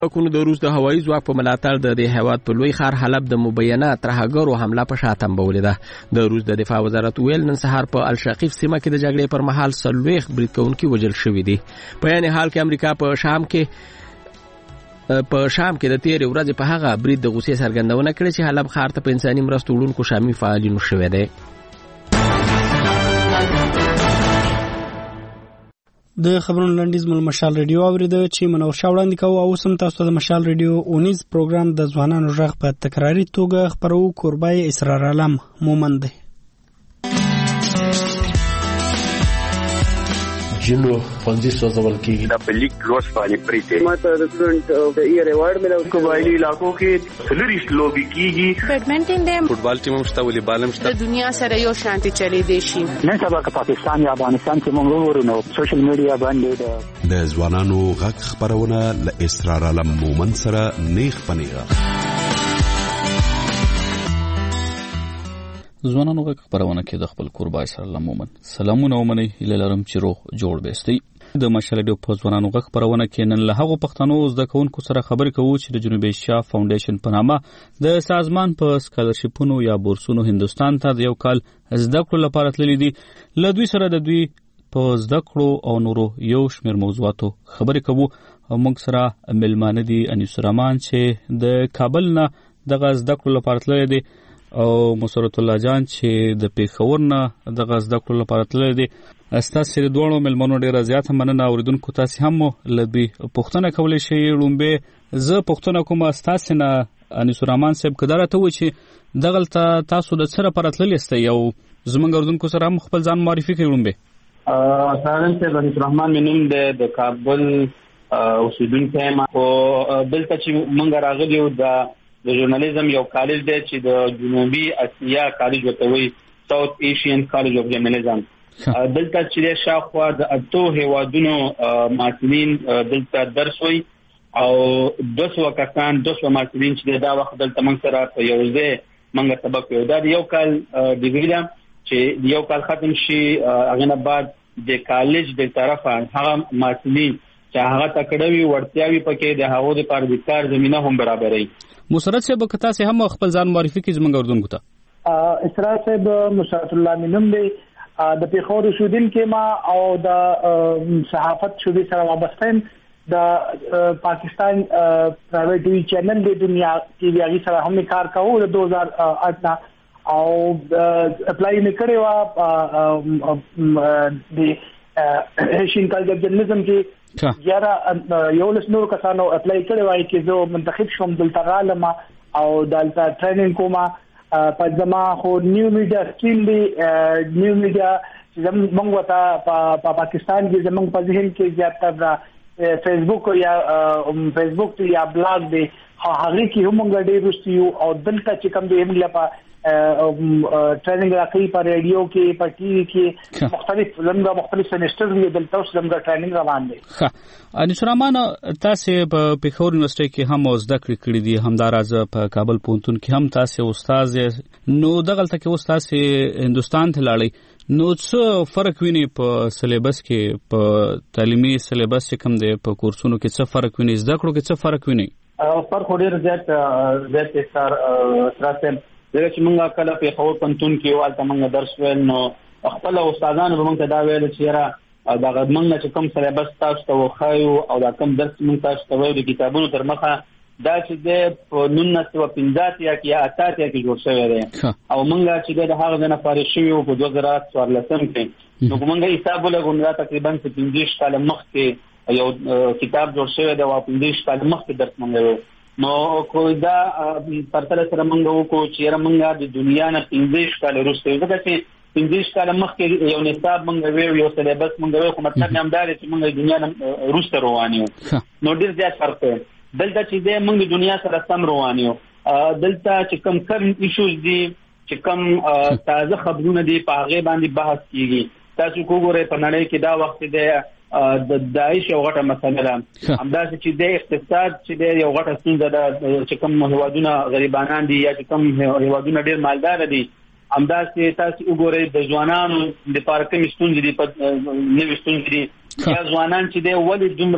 کوم د روس د هوایي ځواک په ملاتړ د هیواد په لوی ښار حلب د مبینه ترهګرو حمله په شا تنبولې ده. د روس د دفاع وزارت ویل نن سهار په الشقیف سیمه کې د جګړې پر مهال 40 برید کوونکي وژل شوي دي. په یعنی حال کې امریکا په شام کې د تیرې ورځې په هغه برید د غوسې څرګندونه کړې چې حلب ښار ته په انساني مرستو وړونکو شامي فعالینو شوی دی. د خبرونو لنډیز مل مشال ریډیو اوریده چې منور شاه وړاندې کوو او سم تاسو د مشال ریډیو اونیز پروګرام د ځوانانو غږ په تکراري توګه خبرو. کوربای اسرار علم مومند دی. جنو فنزي سوزول کیږي د پلیک روز باندې پریته ماته د سټوډنټ د ایئر ایوارډ ملو قبایلی علاقو کې فلریش لوبي کیږي. بیډمنټن دی، فوټبال ټیم مشته، والیبال مشته. د دنیا سره یو شانتي چلی دی شي. نن سبا که پاکستان یا افغانستان کې موږ ورونو سوشل میډیا باندې د ځوانانو غږ خبرونه ل اسرار علم مومن سره نیغ پنیغه. ځوانانو غږ خبرونه کې د خپل قربای سره لمومن سلامونه ومني لرم چې روغ جوړ بيستي. د مشالډو په ځوانانو غږ خبرونه کې نن له هغو پښتنو زده کوونکو سره خبرې کوو چې د جنوبي ایشیا فاونډیشن په نامه د سازمان په سکالرشپونو یا بورسونو هندستان ته د یو کال زده کړو لپاره تللي دي. له دوی سره د دوی په زده کړو او نورو یو شمېر موضوعاتو خبرې کوو. موږ سره ملمانه دي انیس الرحمن چې د کابل نه دغه زده کړو لپاره تللی دی او مسرت الله جان چې د پیښور نه د غزدا کول لپاره تللی دی. استاسو د دوه ملمنو ډیره زیاته مننه. اوریدونکو تاسو هم لبي پښتنه کولای شئ. لومبه زه پښتنه کوم استاسو نه انیس الرحمن صاحب کدارته و چې دغلته تاسو د سره پر تللی است یو زمونږ اوریدونکو سره هم خپل ځان معرفي کړئ. لومبه سلام صاحب، انیس الرحمن منوم د کابل اوسیدونکی یم او دلته چې مونږ راغلی یو د ژورنالیزم یو کالج دی چې د جنوبي اسیا کالج ورته وایي، ساوث ایشین کالج اف جرنالیزم. دلته چې شاوخوا د اتو هیوادونو محصلین دلته درس وایي او 200 کسان 200 محصلین چې دا وخت دلته موږ سره په یو ځای موږ سبق وایو. دا یو کال ډیګري ده چې یو کال ختم شي هغه نه بعد د کالج د طرفه هغه محصلین چې هغه تکړوي ورتیاوي پکې د هغو لپاره د کار زمينه هم برابرې. مسرت صاحب کتا سه هم خپل ځان معرفي کی زمونږ اردن کوته. اسرار صاحب مسرت الله منم دی د پیښور شودین کې ما او د صحافت شوبې سره وابسته د پاکستان پرایویټ ټي وي چینل د دنیا ټي وي هغه سره هم کار کوو د 2008 نه او اپلای نکړې وا د ایشین کالج اف جرنالیزم کې یاره یو لسنور کسانو اپلای کړی وای چې زه منتخب شوم دلته غالم او دلته ټریننګ کوم په ځما خو نیو میډیا سکیل دی. نیو میډیا چې زموږ وتا په پاکستان کې زموږ په ذهن کې زیاتره فیسبوک یا بلاګ دی هغه کې هم موږ ډېر رسیو او دلته چې کوم دی هم لپاره ټریننګ راکې په ریډیو کې په ټي وي کې مختلف سیمستر دی دلته اوس زموږ ټریننګ روان دی. انیس الرحمن تاسو په پیښور یونیورسيټي کې هم زده کړې دي، همداراز په کابل پوهنتون کې هم تاسو استاد. نو دغلته کې استاد هندستان ته لاړی، نو څه فرق ویني په سلیبس کې، په تعلیمي سلیبس کې کوم دی، په کورسونو کې څه فرق ویني، زده کړو کې څه فرق ویني؟ فرق ډېر زیات سره دغه چې موږ کله په خور پنتون کې والته موږ درس ویل نو خپل استادانو موږ ته دا ویل چې را دا غدمنه چې کوم سلیبس تاسو ته وخایو او دا کوم درس موږ تاسو ته ویل د کتابونو تر مخه دا چې د 1950 یا کې 80 کې جوړ شوی دی او موږ چې د هغه نه فارغ شوی په 2014 کې نو موږ حساب لګوم تقریبا 15 کال مخکې یو کتاب جوړ شوی دی او 15 کال مخکې درس موږ نو کوی دا پرتل سره موږ وکړو چې موږ د دنیا نه 15 کال وروسته ځکه چې 15 کال مخکې یو نصاب موږ ویو یو سلیبس موږ ویو خو مطلب هم دا چې موږ د دنیا نه وروسته روان یو. نو ډیر زیات فرق دی دلته چې موږ د دنیا سره سم روان یو. دلته چې کوم کرنٹ ایشوز دي چې کوم تازه خبرونه دي په هغه باندې بحث کیږي. تاسو وګورئ په نړۍ کې دا وخت دی د داعش یو غټه مسله ده، همداسې چې د اقتصاد چې د یو غټه ستونزه ده چې کوم هیوادونه غریبانان دي یا چې کوم هیوادونه ډیر مالدار دي، همداسې تاسو وګورئ د ځوانانو لپاره کوم ستونزې دي، نوې ستونزې دي یا ځوانان چې د ولې دومره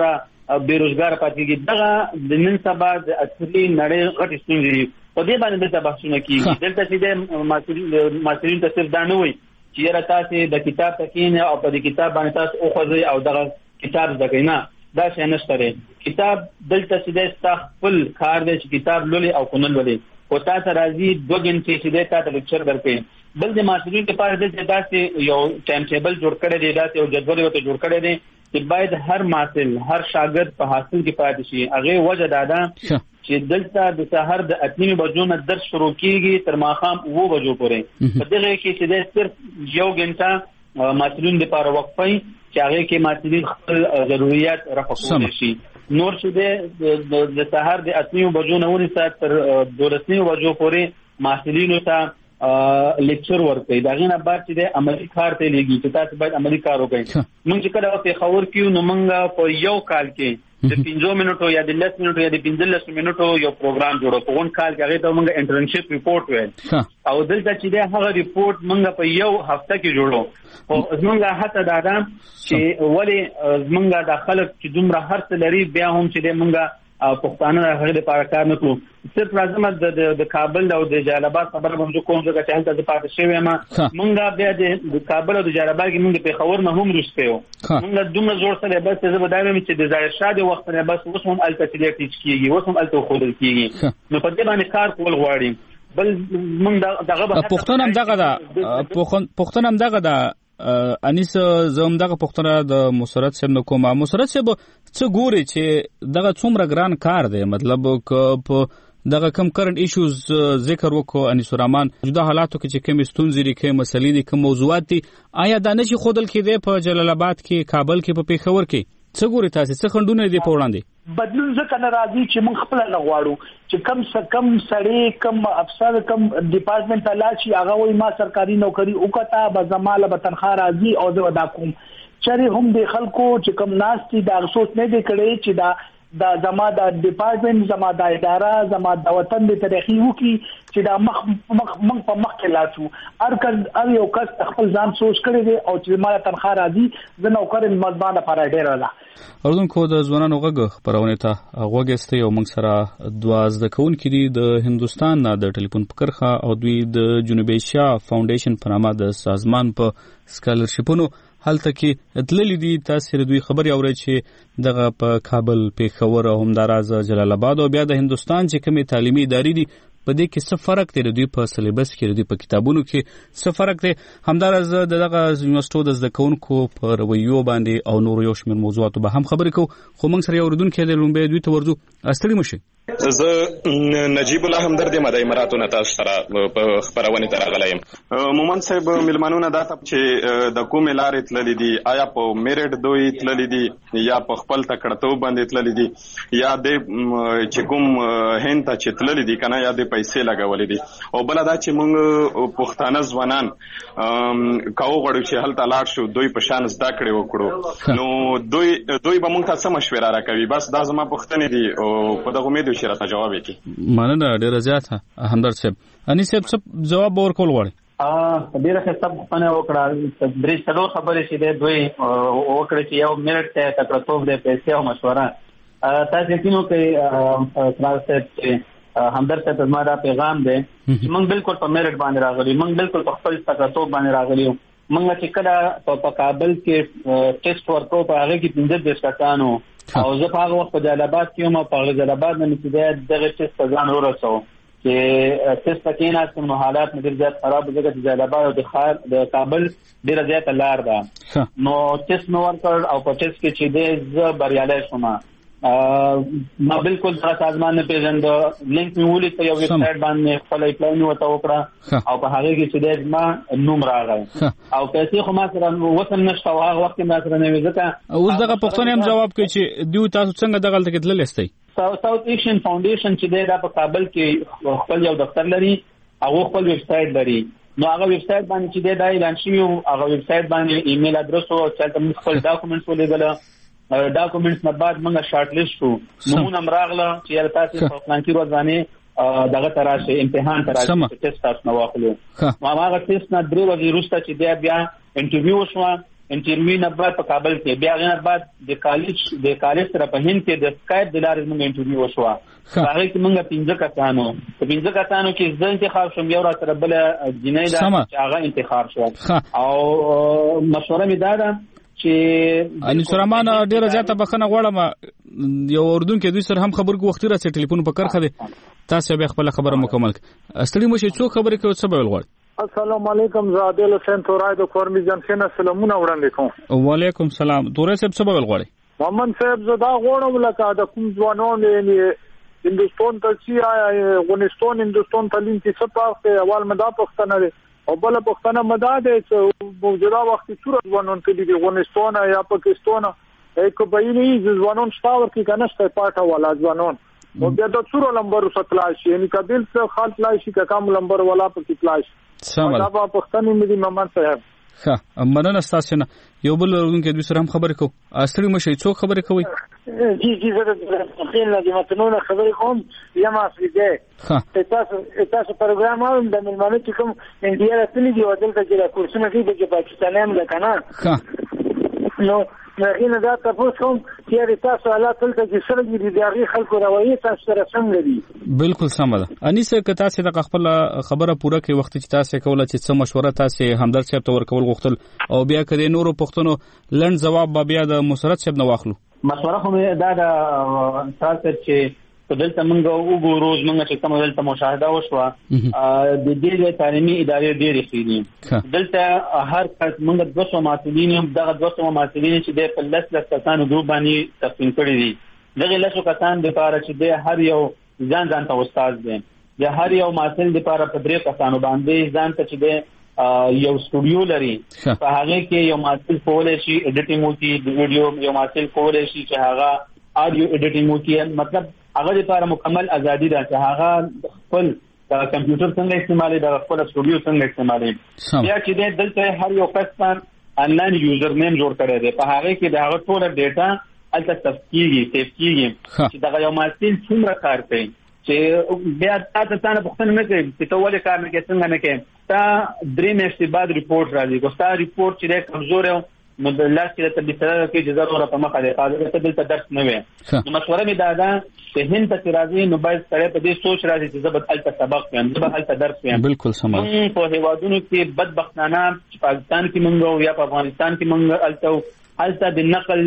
بیروزګار پاتېږي. دغه د نن سبا د اصلي نړۍ غټ ستونزې په دې باندې د بحثونه کیږي. دلته چې د ماسټرین ته صرف دا نه وي چې یاره تاسو د کتاب تکین او په دې کتاب باندې تاسو اوخذي او دغه کتاب زده نه، دا شی نشته. کتاب دلته چې د خپل کار دی چې کتاب لولي او کنل ولي او تاسو راځي 2 غنټې چې د تاسو لیکچر درکې. بل د ماسټرین لپاره د تاسو یو ټایم ټیبل جوړ کړی دی، دا یو جدول ورته جوړ کړی دی چې باید هر محصل هر شاګرد په حاصل کې پاتې شي. هغه وجه دا ده چې دلته د سحر د 8 بجو نه درس شروع کیږي تر ماښام 9 بجو پورې. په دغه کې چې د صرف یو غنټه ماسټرین لپاره وقفي چې هغه کې ماسټرین خپل ضرورت رفع کولی شي. نور چې د سحر د 8 بجو نه ونی سات تر 12 بجو پورې ماسټرینو ته لیکچر ورکړي. دا غینه بعد چې د عملی کار ته لګي چې تاسو باید عملی کار وکړئ. موږ چې کله په خبر کیو نو موږ په یو کال کې د 15 منټو یا د 10 منټو یا د 15 منټو یو پروګرام جوړو. په اون کال کې هغه ته موږ انټرنشپ ریپورت وایي او دلته چې د هغه ریپورت موږ په یو هفته کې جوړو. او موږ هڅه داده چې ولې موږ د خلک چې دومره هرڅ لري بیا هم چې موږ پښتانه هغه لپاره کار نه کوو. صرف راځم د کابل او د جلال آباد خبره موږ کوم ځکه چې هلته د پاتې شوی ما موږ بیا د کابل او د جلال آباد کې موږ په خبر نه هم رسېو. موږ دومره زور سره بس زه بدایم چې د ظاهر شاه د وخت نه بس اوس هم الته ټیچ کیږي، اوس هم الته خودل کیږي. نو په دې باندې کار کول غواړي. بل موږ دغه پښتون هم دغه دا انیس زوم دغه پښتنه د مسرت صاحب نو کومه مسرت صاحب څه ګوري چې دغه څومره ګران کار دی. مطلب په دغه کم کرنٹ ایشوز ذکر وکړو انیس الرحمن جدا حالاتو کې چې کوم ستونزې لري، کوم مسلې دي، کوم موضوعات دي، آیا دا نشي خودل کې دی په جلال آباد کې، کابل کې، په پیښور کې؟ څه ګوري تاسو څه خندونه دي په وړاندې؟ بدلون ځکه نه راځي چې موږ خپل نه غواړو چې کم سړی کم افسر کم ډپارټمنټ تلاشي هغه وای ما سرکاري نوکری وکړه به زماله به تنخواه راځي او زه ودا کوم. چېرې هم د خلکو چې کم ناستي دا افسوس نه دی کړی چې دا زما د ډپارټمنټ زما د اداره زما د وطن د تاریخي وکي چې دا مخ په مخ کې لاسو هر یو کس خپل ځان سوچ کړی دی او چې مال تنخواه راځي د نوکر مزبانه لپاره ډیر ده. اردوونکو د ځوانانو غږ خبرونه ته غوږسته یو موږ سره 12 کوونکي دي د هندستان نه د ټلیفون په کرخه او دوی د جنوبي ایشیا فاونډیشن په نامه د سازمان په سکالرشپونو هلته کې تللی دي. تاسو دوی خبري اورئ چې دغه په کابل، پیښور او همداراز جلال آباد او بیا د هندستان چې کومې تعلیمي ادارې دي په دې کې څه فرق دی؟ دوی په سلیبس کې، دوی په کتابونو کې څه فرق دی؟ همداراز دغه یونیورسيټو د زده کوونکو په رویو باندې او نور یو شمېر موضوعاتو به هم خبرې کوو. خو موږ سره یو اردوونکی دی، لومبی دوی ته ورځو. ستړي مشي. زه نجیب الله همدرد یم د اماراتو تاسو سره په خبرونه ته راغلی یم. مومن صاحب ملمنونه دا چې د کومې لارې تللې دي، آیا په میرټ دوی تللې دي یا په خپل تکړتوب باندې تللې دي یا د چې کوم هند ته چې تللې دي کنه یا د پیسې لګولې دي؟ او بل دا چې موږ پښتانه ځوانان کاو غواړو چې هلته لاړ شو دوی په شان زده کړې وکړو، نو دوی به موږ ته څه مشوره راکوي؟ بس دا زما پوښتنې دي او په دغه امید شرط جواب وکړي. مننه ډیره زیاته همدرد صاحب. انیس صاحب څه جواب ورکول غواړي؟ ډیره ښه خبره وکړه. درې څلور خبرې چې دوی وکړي چې یو میرټ ته تکړتوب دی، پیسې او مشوره. تاسو یقینو کې ترڅ همدرد ته زما پیغام دی چې موږ بالکل په میرټ باندې راغلي، موږ بالکل په خپل تکړتوب باندې راغلي. موږ چې کله په کابل کې ټیسټ ورکو په هغه کې 15 کسانو او زه په هغه وخت په جلال آباد کې هم په جلال آباد نه چې دغه ټیسټ ځان ورسو چې ټیسټ کې نه څنګه حالات مې ډېر زیات خراب دي چې جلال آباد او د کابل ډېر زیات لار ده. نو ټیسټ نو ورکړ او په ټیسټ کې چې زه بریالی شوم. ما بالکل دا سازمان نه پیژند. لینک مې ولې ته یو ویب سټ باندې خپل اپلای نو وته وکړه او په هغه کې چې ما نوم راغی او پیسې خو ما سره وطن نشته او هغه وخت ما سره نه وي. ځکه اوس دغه پښتون هم جواب کوي چې دوی تاسو څنګه دغه تل کې تللی استئ؟ ساوث ایشین فاونډیشن چې دا په کابل کې خپل یو دفتر لري او خپل ویب سټ لري. نو هغه ویب سټ باندې چې دا اعلان شوی هغه ویب سټ باندې ایمیل ادرس او چلته موږ خپل ډاکومېنټس ولېږل. ډاکومېنټس نه بعد موږ شارټ لیست شو، نمونه راغله چې تاسو په فلانکی ورځ باندې دغه تراشه امتحان تراشه ټیسټ تاسو نو واخلو. ما هغه ټیسټ نه درې ورځې وروسته چې بیا انټرویو شو انټرویو نه بعد په کابل کې بیا غنه بعد د کالج سره په هند کې د سکایپ د لارې موږ انټرویو وشو. هغه کې موږ 15 کسانو کې ځین انتخاب شوم، یو را سره بل جنۍ دا چې هغه انتخاب شو. او مشوره می داده چې ان سليمان ډیره زیاته بخنه غواړم یو اردن کې دوی سره هم خبرګو وخت راځي ټلیفون په کرخه دي تاسو به خپل خبره مکمل استړي مو شي څو خبرې کوي څه به ولغړ. السلام علیکم زادل حسین تورای د کورمی جنسن سلامونه وړاندې کوم. وعلیکم السلام. تورای صاحب څه به ولغړ؟ محمد صاحب زدا غوړم لکه د کوم ځوانانو هندستان ته چې افغانستان هندستان تعلیم کې څه فرق دی؟ اول مدا پښتنه دی او بل پښتنه مدا دی چې موجوده وخت صورت ځوانان ته دی افغانستان یا پاکستان یک بینی ځوانان شتاور کې کنهشته پاټه والا ځوانان او بیا د څورو نمبر ستلاشي یعنی کابل څخه خالص لاشي کا کم نمبر والا پکې تلاش سمه دا په پښتني مې محمد صاحب. ښه مننه تاسو نه یو بل ورونکو دوی سره هم خبرې کو استړي مشي څو خبرې کوي؟ جی زه خپل د متنونو خبرې کوم یم افریقا تاسو پروګرام هم د ملمانو چې کوم انډیا راځي دی او دلته چې کورسونه دي د پاکستانیان ده کنه نو نه دا تاسو کوم چې تاسو حالات تلته چې سره دي د هغه خلکو روایت تاسو سره څنګه دي؟ بالکل سم ده. انیسه که تاسو د خپل خبره پوره کوي وخت چې تاسو کوله چې څه مشوره تاسو همدرد صاحب ته ورکول غوښتل او بیا کړي نورو پښتنو لند جواب بیا د مسرت صاحب نه واخلو. مشوره خو دا د تاسو چې په دلته موږ وګورو موږ چې کوم دلته مشاهده وشوه د دې تعلیمي ادارې ډېرې خېدي دلته هر کس موږ 200 مسؤلین دغه 200 مسؤلین چې د پلس کسانو ګروپ باندې تقسیم کړی دي. دغه لاسو کسان د لپاره چې د هر یو ځان ته استاد دي د هر یو مسؤل د لپاره په درې کسانو باندې ځان ته چې د یو سټوډیو لري په هغه کې یو مسؤل کولای شي ایډیټینګ وکړي د ویډیو یو مسؤل کولای شي چې هغه اډیو ایډیټینګ وکړي مطلب هغه لپاره مکمل ازادي ده چې هغه خپل کمپیوټر څنګه استعمالي د خپل سټوډیو څنګه استعمالي بیا چې دلته هر یو کس آنلاین یوزر نیم جوړ کړی دی په هغه کې د هغه ټول ډیټا الته سیف کیږي چې دا یو ماسل څومره کار کوي چې بیا تاسو ته پوښتنه نه کوي چې ته ولې کار نه کوي څنګه نه کوي تا درې میاشتې بعد ریپورت راځي ګوستا ریپورت چې کمزور نو د لاس کې ته بستر کې جزا ور په مخه ده تاسو ته درس نه وي نو مشوره می دادا چې هند ته راځي نو باید سره په دې سوچ راځي چې زبد الته سبق ویم زبد الته درس ویم بالکل سم په هیوادونو کې بدبختانه پاکستان کې مونږ یا په افغانستان کې مونږ الته د نقل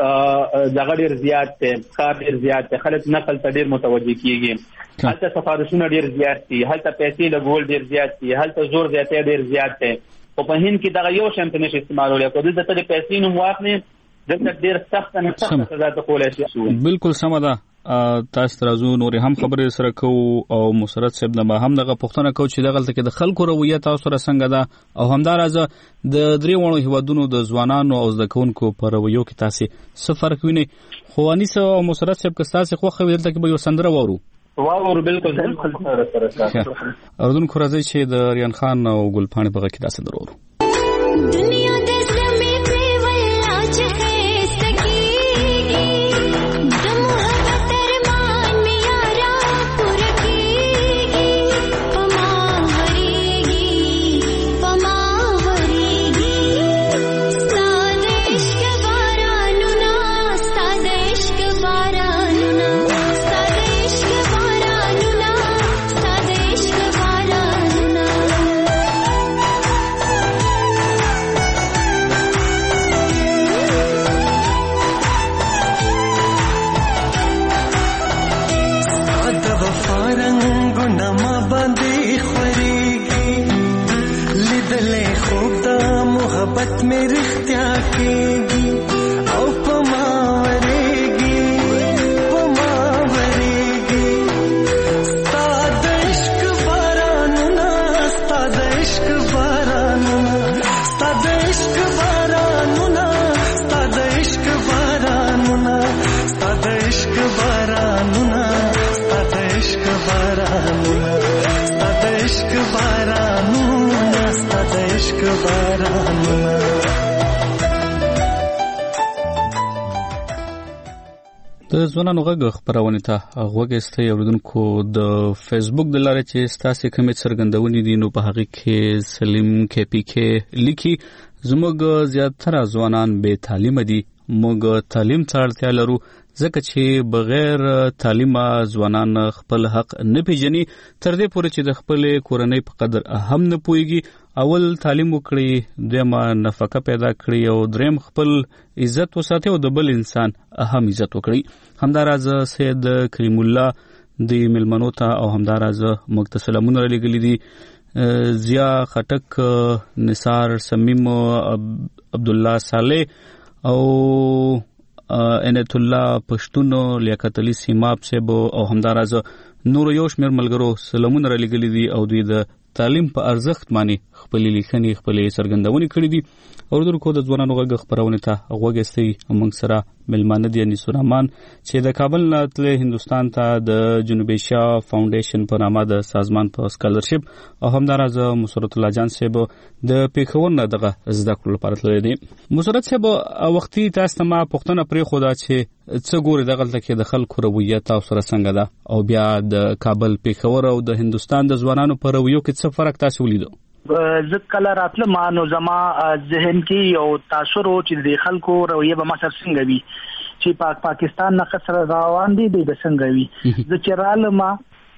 دغه ډیر زیات دی کار ډیر زیات دی خلک نقل ته ډیر متوجه کیږي الته سفارشونه ډیر زیات دي هلته پیسې لګول ډیر زیات دي هلته زور زیاتې ډیر زیات دی او په هند کې دغه یو شمت نشي استعمالولای کو دلته د پیسې نوم واخلي دلته ډیر سخت نه سخت سزا ته کولای شي بالکل سم ده تاسو ترازو نور هم خبرې سره کو او مسرت صاحب نه هم دغه پښتنه کو چې دغه کې د خلکو رویه تاسو سره څنګه ده او همدارازه د درې وړو هیوادونو د ځوانانو او زدکونکو پر رویو کې تاسو څه فرق ویني خو انیس او مسرت صاحب که تاسو خو خو دلته کې به یو سندره وورو واو بالکل سره اردن خو راځي چې د ریان خان او ګلپاڼې په کې تاسو درورو دنیا د زمې په ولا چې سکیږي د محبت ارمان می یارا پوره کیږي پما وریږي ستاد عشق بارانونه ستاد عشق بارانونه ستاد عشق بارانونه ستاد عشق بارانونه محبت میں رختیا کیږي او پما وریږي ستاد عشق بارانونه ستاد عشق بارانونه ستاد عشق بارانونه ستاد عشق بارانونه ستاد عشق بارانونه ستاد عشق بارانونه ستاد عشق بارانونه ستاد عشق بارانونه د ځوانانو غږ خبرونه ته غوږسته اوریدونکو د فیسبوک د لارې چې ستاسو کومې څرګندونې دي نو په هغه کې سلیم کې پی کې لیکي زموږ زیاتره ځوانان بې تعلیمه دي. موږ تعلیم ته اړتیا لرو ځکه چې بغیر تعلیمه ځوانان خپل حق نه پیژني تر دې پورې چې د خپل کورنۍ په قدر هم نه پوهیږي. اول تعلیم وکړي، دویمه نفقه پیدا کړي او دریم خپل عزت وساتي او د بل انسان هم عزت وکړي. همداراز سید کریم الله د ملمنو ته او همداراز موږ ته سلامونه لګلي دي. ضیا خټک، نثار سمیم، عبد الله صالح او انعت الله پښتون، لیاقت علي سیماب صاحب او همداراز نور یو شمېر ملګرو سلامونه لګلي دي او دوی د تعلیم په ارزښت باندې خپل لیکنې خپل څرګندونې کړې دي. اوردونکو د ځوانانو غږ خپرونې ته غوږ ایستی. موږ سره ملمانه دي انیس الرحمن چې د کابل نه تللی هندوستان ته د جنوب ایشیا فاونډیشن په نامه د سازمان په سکالرشپ او همداراز مسرت الله جان صاحب د پیښور نه دغه زده کړو لپاره تللی دي. مسرت صاحب وختي تاسو ته ما پوښتنه پرېښوده چې څه ګوري دغلته کې د خلکو رویه تاسو سره څنګه ده او بیا د کابل پیښور او د هندوستان د ځوانانو په رویو کې څه فرق تاسو ولیدو؟ زه کله راتله ما نو زما ذهن کې یو تاثر و چې د خلکو رویه به ما سره څنګه وي چې پاکستان نه خسر روان دي د څنګه وي. زه چې رالم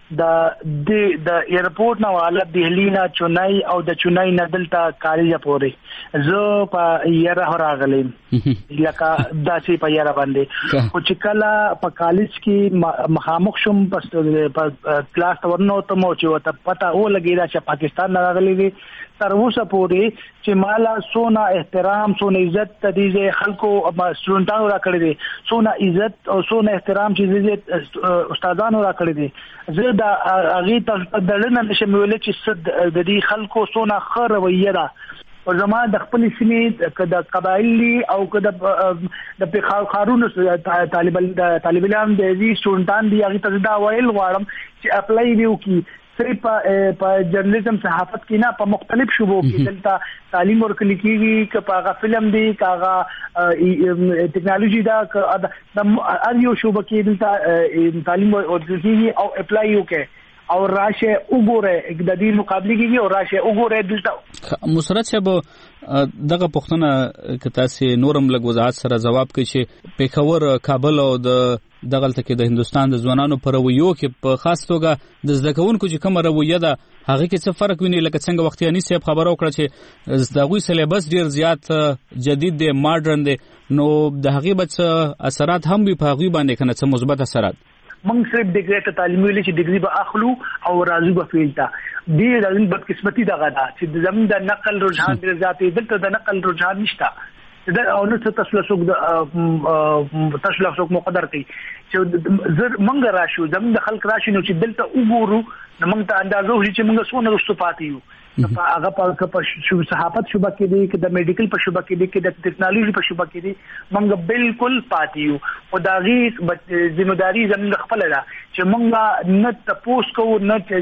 د ایرپورټ نه والا دهلی نه چنای او د چنای نه دلته کالج پورې زه په یاره راغلم لکه داسې په یاره باندې او چې کله په کالج کې مخامخ شوم په کلاس ورنو ته مو چې وته پته و لګیدا چې پاکستان نه راغلي دي تر اوسه پورې چې مالا سونا احترام سونا عزت تدې خلکو سټوډنټانو را کړی دي سونا عزت او سونا احترام چې استادانو را کړی دي زه دا هغه ته دلنه نشم ویل چې د دې خلکو سونا خر رویه ده او زما د خپل سیمې کده قبایلی او کده د خارونو طالب علم د دې سټوډنټان دی هغه ته دا ویل غواړم چې اپلای دیو کی صرف په جرنالیزم صحافت کې نه په مختلف شوبو کې دلته تعلیم ورکړل کیږي که په فلم دی کاغه ټیکنالوژي دا د ار یو شوبو کې دلته تعلیم ورکړل کیږي او اپلای وکړي او راشه وګوره د دې مقابله کې او راشه وګوره دلته. مسرت صاحب دغه پوښتنه که تاسو نورم لږ وضاحت سره جواب کړئ چې پیښور، کابل او دغلته کې د هندوستان د ځوانانو پر رویو کې په خاص توګه د زده کوونکو چې کومه رویه ده هغه کې څه فرق ویني؟ لکه څنګه وختي انیس صاحب خبرو کړه چې دغه سلیبس ډیر زیات جدید دی، ماډرن دی، نو د هغه بچ اثرات هم به په هغه باندې کنه څه مثبت اثرات موږ صرف ډیګری ته تعلیم ویل چې ډیګری به اخلو او راځو به فیلتا دې د بدقسمتي دغه ده چې زموږ د نقل رجحان ډیر زیات دی، دلته د نقل رجحان نشته او نو څه تسلسل مقدر کوي چې زر منګ راشو زموږ د خلک راشي نو چې دلته وګورو نو موږ ته اندازو چې موږ څونه رسو پاتې یو. هغه په صحافت شوبه کې دی که د میډیکل په شوبه کې دی که د ټیکنالوژي په شوبه کې دی موږ بالکل پاتې یو او دا غي ذمہداري زموږ خپل ده چې موږ نه تاسو کو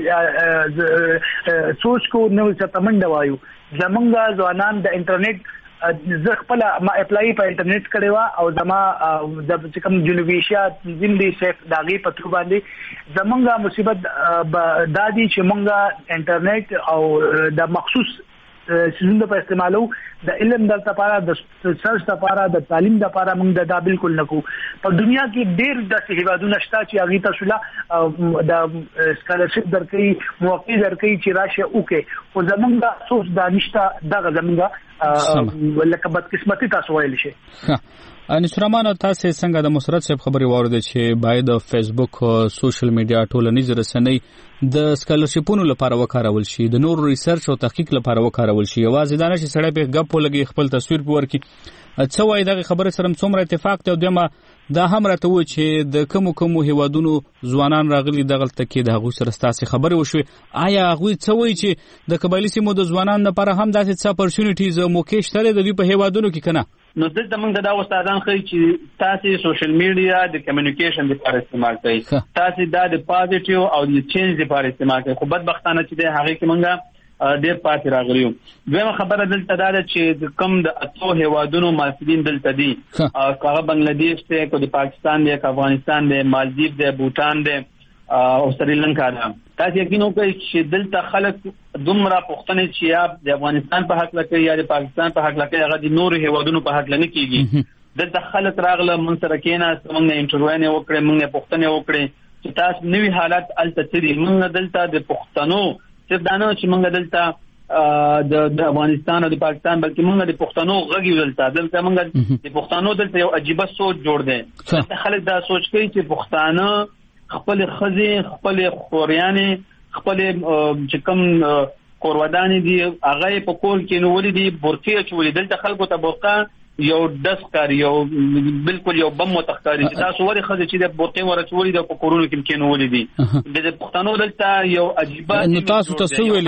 نه سوچ کو نه څه وایو. زموږ ځوانان د انټرنیټ زه خپل ما اپلای په انټرنیټ کړی و او زما د کوم جنوبي ایشیا زندي سیف داغي پتو باندې زمونږه مصیبت دادی چې مونږه انټرنیټ او د مخصوص سیزن په استعمالو د علم د لپاره د سرچ لپاره د تعلیم لپاره موږ دا بالکل نکو. په دنیا کې ډېر د هیوادونو شته چې هغه تاسو د سکالرشپ درکې موقع درکې چې راشه وکي او زمونږه سوچ دا نشته دغه زمونږه لکه بدقسمتي تاسو ویل شي. انیس الرحمن تاسو څنګه د مسرت صاحب خبري واورید چې باید د فیسبوک سوشل میډیا ټولنیز رسنۍ د سکالرشپونو لپاره وکارول شي، د نور ریسرچ او تحقیق لپاره وکارول شي، یوازې دا نه چې سړی په غپ ولګي خپل تصویر پورکي. څه وایي دغه خبره سره څومره اتفاق دی او دمه دا هم راته و چې د کوم هیوادونو ځوانان راغلي دغلته کې د هغوی سره ستاسو خبرې وشوي، آیا هغوی څه وایي چې د قبایلي سیمو د ځوانانو لپاره هم داسې څه اپورچونټیز او موقع شته د دوی په هیوادونو کې کنه؟ نو دلته موږ دا استادان خو چې تاسو سوشل میډیا د کمیونیکیشن لپاره استعمال کوي، تاسو دا د پازیټیو او د چینج لپاره استعمال کوي، خو بدبختانه چې د هغه کې موږ ډېر پاتې راغلیو. دویمه خبره دلته دا ده چې کوم د اتو هیوادونو محصلین دلته دي، هغه بنگلاديش دی، کو د پاکستان دی، افغانستان دی، مالدیو دی، بوتان دی او سریلانکا ده. تاسو یقین وکړئ چې دلته خلک دومره پوښتنې چې یا د افغانستان په حق لکه یا د پاکستان په حق لکه هغه د نور هیوادونو په حق لنه کیږي. دلته خلک راغله مونږ سره کېناست، مونږ نه انټرویو وکړې، مونږ نه پوښتنې وکړې چې تاسو نوی حالت الته تیری. مونږ دلته د پښتنو چې دانه چې مونږ دلته د افغانستان او د پاکستان بلکې مونږ د پښتنو غږی دلته مونږ د پښتنو دلته یو عجیبه سوچ جوړ دی. خلک دا سوچ کوي چې پښتانه خپل خزي خپل خوريانه خپل چې کوم کورودانې دي هغه په کول کې نو ولې دي برقیه چولې دلته خلکو ته برقه یو دسکار یو بالکل یو بم متخکاری چې تاسو ورې خزي چې د برقه ورچولې د په کورونو کې نو ولې دي د پښتنو دلته یو عجیبه. نو تاسو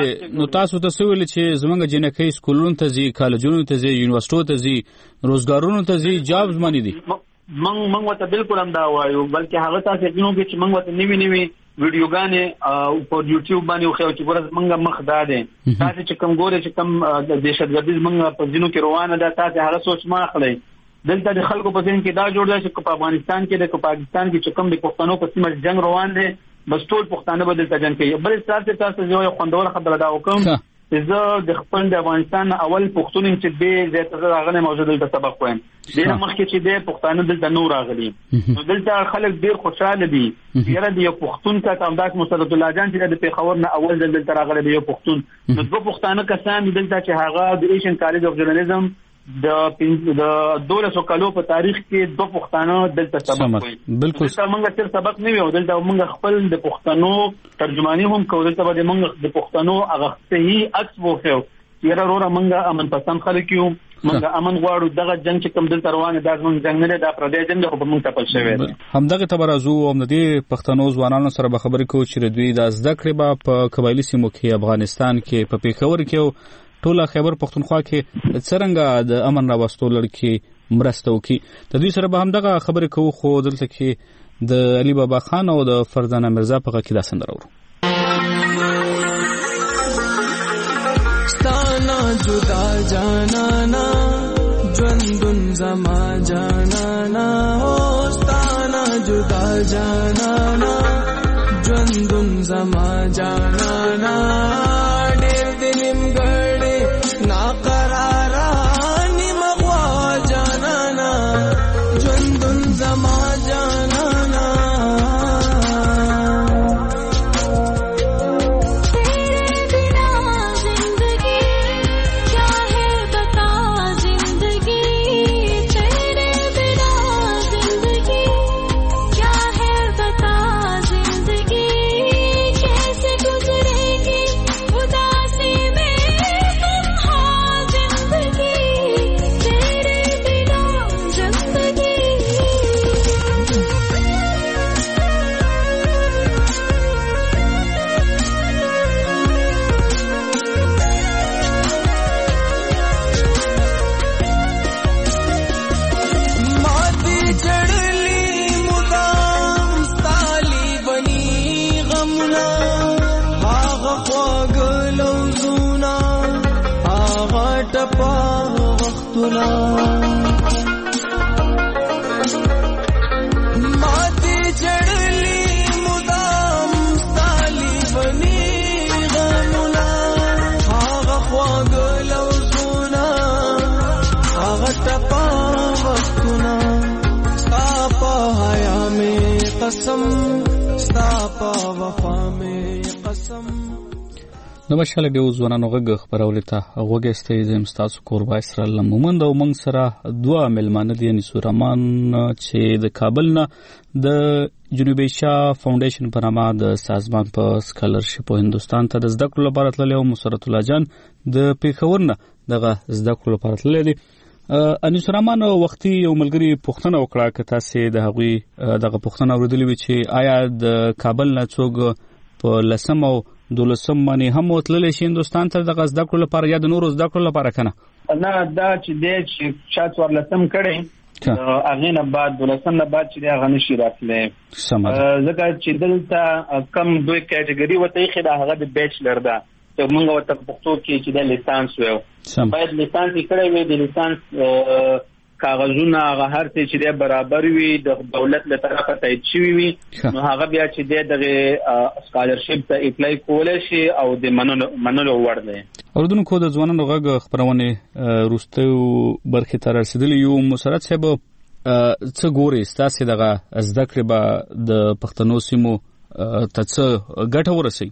ته سویل چې زمونږ جنکې سکولونو ته ځي، کالجونو ته ځي، یونیورسيټو ته ځي، روزګارونو ته ځي، جابز باندې دي. منګ وته بالکل هم دا وایو، بلکې هغه تاسو یقینو کې چې منګ وته نیوی ویډیوګانې او په یوټیوب باندې خو چې ورځ منګه مخ داده تاسو چې کوم ګوره چې کوم د دهشتګردي منګه په ځینو کې روانه ده، تاسو هغه سوچ ما اخلي. دلته د خلکو په ذهن کې دا جوړ دی چې په افغانستان کې د پاکستان کې چې کوم د پښتنو په سیمه جنگ روان دي، بس ټول پښتانه به دلته جنگ کوي. بل تاسو یو خوندور خبره دا وکم چې د خپل د افغانستان اول پښتون چې به زیاتره راغلي موجود دلته سبق وایم، ډیر مخکې چې د پښتانه دلته نور راغلي. نو دلته خلک ډیر خوشاله دي یاره د یو پښتون کا تامداس مسعود الله جان چې د پیښور نه اول دلته راغلي دی یو پښتون. نو دوه پښتانه کسان دلته چې هغه د ایشین کالج اف جرنالیزم د 1200 کالو په تاریخ کې دوه پښتانه دلته سبق کوي. بالکل موږ تر سبق نه ویو دلته موږ خپل د پښتنو ترجمانی هم کوو، دلته به موږ د پښتنو هغه صحیح عکس وخیو چې وروره موږ امن پسند خلک یو، موږ امن غواړو. دغه جنگ چې کوم دلته روانه دا موږ جنگ نه دا پردې جنگ خو په موږ تپل شوی. همدغه تبرزو هم د پښتنو ځوانانو سره به خبرې کوو چې دوی د زده کړې په قبایلی سیمو کې افغانستان کې په پیښور کې ټول خیبر پختونخوا کې څنګه د امن راوستو لړکی مرسته وکي. د دوی سره به هم دغه خبرې کوو. خو دلته کې د علي بابا خان او د فرزانه مرزا په کې دا سندره ورو. ستانا جدا جانانا ژوندون زما جانانا ستانا جدا جانانا ژوندون زما جانانا ډېر دلم ګړې ناقرارا نیم غوا جانانا ژوندون زما جانانا د مشال ډیو ځوانانو غږ خبرولې ته غوږستې زم تاسو کوربای سره لمومند او موږ سره دوه ملمانه دي نصورمان چې د کابل نه د جنوبي ایشیا فاونډیشن په نامه د سازمان په سکالرشپ هندستان ته د زده کړو لپاره تللی او مسرت الله جان د پیښور نه دغه زده کړو لپاره تللی دي. انیسورمان وختي یو ملګری پوښتنه وکړه که تاسو د هغوی دغه پوښتنه اوریدلې وي چې آیا د کابل نه څوک په لسم او 12 باندې هم وتللی شي هندستان ته دغه زده کړو لپاره یا د نورو زده کړو لپاره کنه؟ نه دا چې دی چې شاید ورلسم کړی هغه نه بعد 12 نه بعد چې هغه نشي راتلی ځکه چې دلته کم دوی کټګوري وته خې دا هغه د بیچلر ده ته موږ ورته پښتو کې چې د لیسانس ویو باید لیسانس کړی وي. د لیسانس کاغذونه هغه هر څه چې د برابر وي د دولت له طرفه تایید شوی وي نو هغه بیا چې دغه سکالرشپ ته اپلای کولای شي او د منلو وړ دی. اوردونکو د ځوانانو غږ خبرونه روستو برخه تر رسیدلی یو مسرت صاحب څه ګوري ستاسو دغه زده کړې به د پښتنو سیمو ته څه ګټه ورسي؟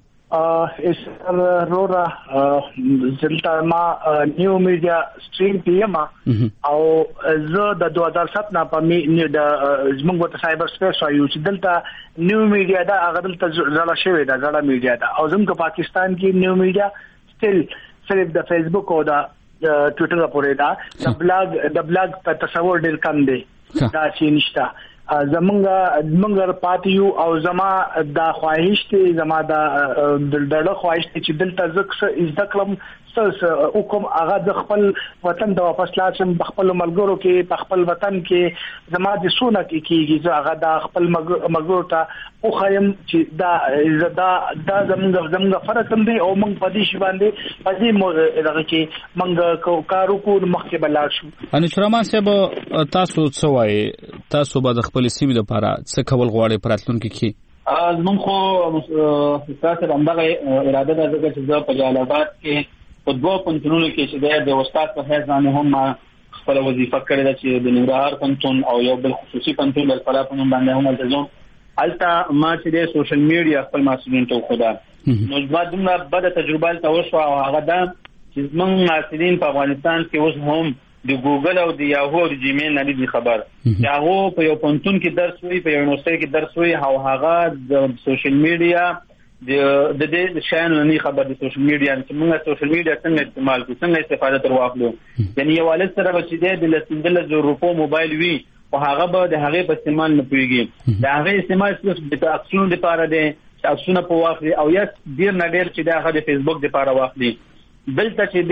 رورا زلتا ما نیو میډیا سټریم پیم او زه د 2007 نه په د زموږ ته سایبر سپیس وایو چې دلته نیو میډیا دا هغه دلته زړه شوی دا زړه میډیا دا او زموږ پاکستان کې نیو میډیا سټیل صرف د فیسبوک او د ټویټر پورې دا د بلاګ په تصور ډیر کم دی دا چې نشته زمونږ پاتیو او زما د خواهش ته زما د خواهش ته چې دلته زکه زده کړم حکم هغه د خپل وطن د واپس لاسم خپل ملګرو کې په خپل وطن کې زما د سونه کېږي هغه د خپل ملګرو ته او خیم چې دا زمونږ فرق هم دی او موږ په دې شی باندې په دې دغه کې موږ کارو کو مخکې بلار شو. ان شرمان صاحب تاسو څه وایي تاسو به د خپل سیمې لپاره څه کول غواړئ پراتلونکو کې؟ زموږ خو تاسو همدغه اراده ده چې زه په جلال آباد کې په دوه پنځونو کې چې د استاد په حیث باندې هم خپل وظیفه کړې ده چې د ننګرهار پنځون او یو بل خصوصي پنځون د فلا پنځون باندې هم التزام الته ما چې د سوشل میډیا خپل مسؤلین ته خدا نو زما بده تجربه ته وشو او هغه دا چې زموږ مسؤلین په افغانستان کې اوس هم د ګوګل او د یاهو او د جیمیل نه دي خبر یاهو په یو پنځون کې درس وی په یونیورسيټي کې درس وی او هغه د سوشل میډیا د دې شانو نه خبر د سوشل میډیا چې موږ سوشل میډیا څنګه استعمال کوو څنګه استفاده تر واخلو یعنی یو ولې سره چې د لسندل روپو موبایل وی او هغه به د هغه په استعمال نه پیږي دا هغه استعمال د اکسون لپاره دی اکسون په واخلي او یا ډیر نه ډیر چې دا هغه د فیسبوک لپاره واخلي بلته چې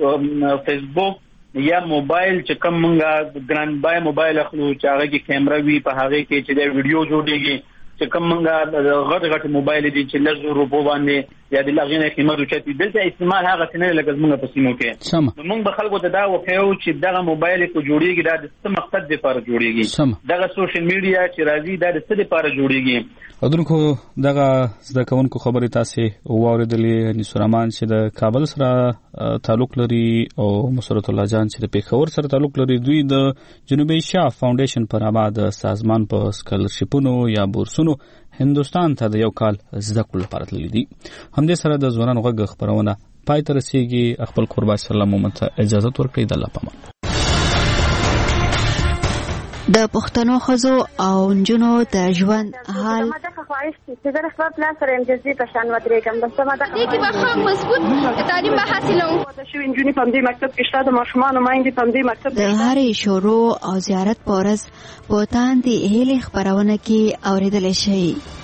د فیسبوک یا موبایل چې کوم موږ ګران بای موبایل اخلو چې هغه کې کیمرا وی په هغه کې چې د ویډیو جوړیږي چې کوم موږ غټ موبایل دي چې لږ روپو باندې یا د لغینه قیمت اوچتي دلته استعمال هغه څنګه لګز موږ په سیمو کې نو موږ به خلکو ته دا وخیو چې دغه موبایل کو جوړیږي دا د څه مقصد لپاره جوړیږي دغه سوشل میډیا چې راځي دا د څه لپاره جوړیږي. ودونکو دغه زده کوونکو خبرې تاسو واوریدلې نصرمان چې د کابل سره تعلق لري او مسرت الله جان چې د پیښور سره تعلق لري دوی د جنوبي ایشیا فاونډیشن پر آباد سازمان په سکالرشپونو یا بورسونو هندستان ته د یو کال زده کړو لپاره تللي دي. همدې سره د ځوانانو غږ خبرونه پای ته رسیږي. خپل قربان سلام مومنت اجازه ورکړئ. د الله پامان. د پښتنو ښځو او نجونو د ژوند حال ماده خواهش چې د خپل پلان سره امتیازي په شان وترې کوم د سماده کې به خام مضبوط تعلیم به حاصلو د شو انجونی په دې مکتب کې شته د ماشومان مایندې په دې مکتب د هرې شورو او زیارت پورز بوتان دی هلي خبرونه کې اوریدل شي.